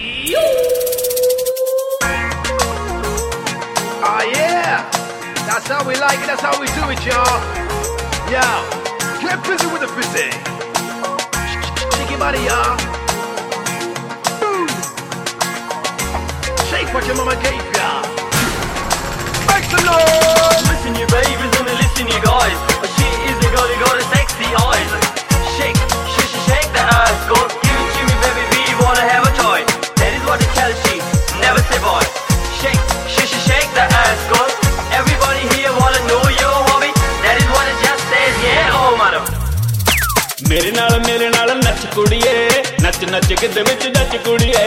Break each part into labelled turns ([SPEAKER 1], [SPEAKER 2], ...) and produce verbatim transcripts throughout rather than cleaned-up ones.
[SPEAKER 1] Oh yeah, that's how we like it, that's how we do it, y'all. Yo, get busy with the busy. Shake your body, y'all. Boom. Shake what your mama gave ya. Make some noise.
[SPEAKER 2] Listen you babies and listen you guys. Oh, she is a girl, you got a sexy eyes. Shake, shake, shake, shake that ass, girl. Give it to me baby, we wanna have a toy. That is what it tells she, never say boy. Shake, shake, shake, shake that ass, girl. Everybody here wanna know your hobby. That is what it just says, yeah, oh madam.
[SPEAKER 3] मेरे नाल मेरे नाल नच कुड़िए, नच नच गिद्ध विच नच कुड़िए।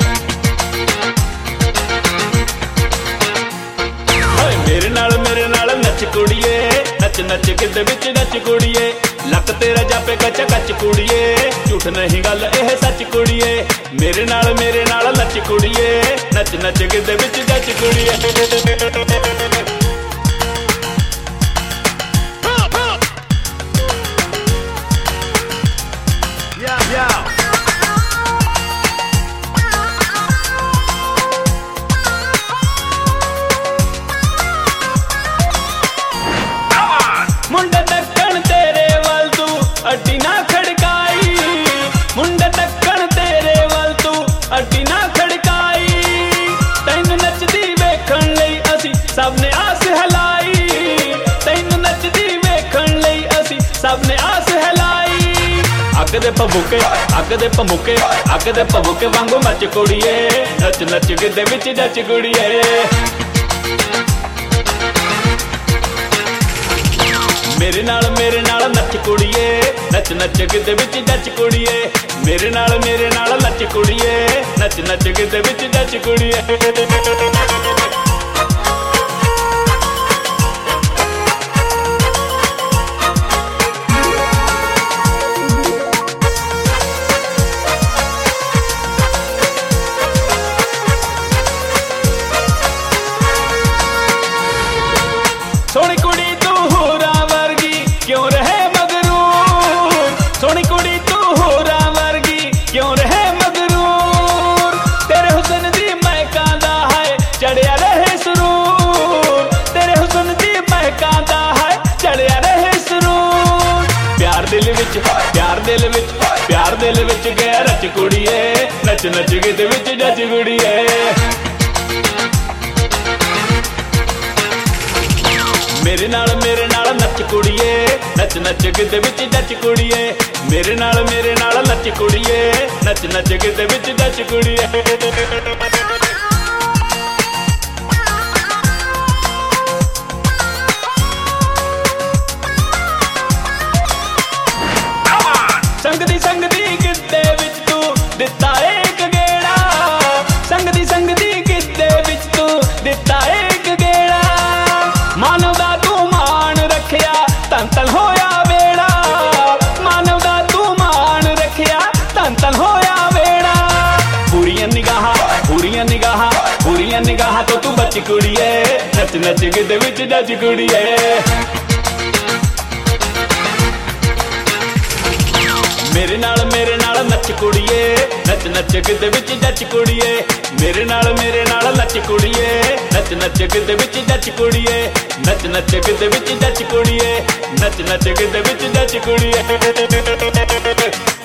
[SPEAKER 3] हाय मेरे नाल मेरे नाल नच कुड़िए, नच नच गिद्ध विच नच कुड़िए। लक तेरा जापे कच कच कुड़िए, झूठ नहीं गल एह सच कुड़िए। मेरे नाल मेरे नाल नच कुड़िए, नच नच गिद्ध विच नच कुड़िए।
[SPEAKER 1] Yeah, yeah.
[SPEAKER 3] मुंडे तक्कन तेरे वल तू अड्डी ना खड़काई, मुंडे तक्कन तेरे वल तू अड्डी ना खड़काई। तैनू नचदी वेखण लई असी सब ने आस हलाई, तैनू नचदी वेखण लई असी सब ने आस हलाई। अग दे भभूके अग दे भमुके अग दे भभूके वांगू मच कुड़िए, नच नच गिद्ध विच नच कुड़िए। मेरे नाल मेरे नाल नच कुड़िए, नच नच गिद्ध विच नच कुड़िए। मेरे नाल मेरे नाल नच कुड़िए, नच नच गिद्ध विच नच कुड़िए। सोनी कुड़ी तू होरा वर्गी क्यों रहे मगरूर, सोनी कुड़ी तू होरा वर्गी क्यों रहे मगरूर। तेरे हुस्न दी महकांदा है चढ़िया रहे सुरूर, तेरे हुस्न दी महकांदा है चढ़िया रहे सुरूर। प्यार दिल विच प्यार दिल विच प्यार दिल विच गया रच कुड़िए, नच नच गिद्ध विच नच कुड़िए। मेरे नाल मेरे नाल नच कुड़िए, नच नच गिद्ध विच नच कुड़िए। मेरे नाल मेरे नाल नच कुड़िए, नच नच गिद्ध विच नच कुड़िए। संगदी संगदी गिद्धे विच तू दिता एक गेड़ा, संगदी संगदी गिद्धे विच तू दिता एक गेड़ा। मानव दा तू मान रखिया तन तन होया बेड़ा, मानव दा तू मान रखिया तन तन होया बेड़ा। पूरियां निगाहां पूरियां निगाहां पूरियां निगाहां तो तू बच कुड़िए, नच नच गिद्ध विच नच कुड़िए। मेरे नाल मेरे नाल नच कुड़िए, नच नच गिद्ध विच नच कुड़िए। मेरे नाल मेरे नाल नच कुड़िए, नच नच गिद्ध विच नच कुड़िए। नच नच गिद्ध विच नच कुड़िए, नच नच गिद्ध विच नच कुड़िए।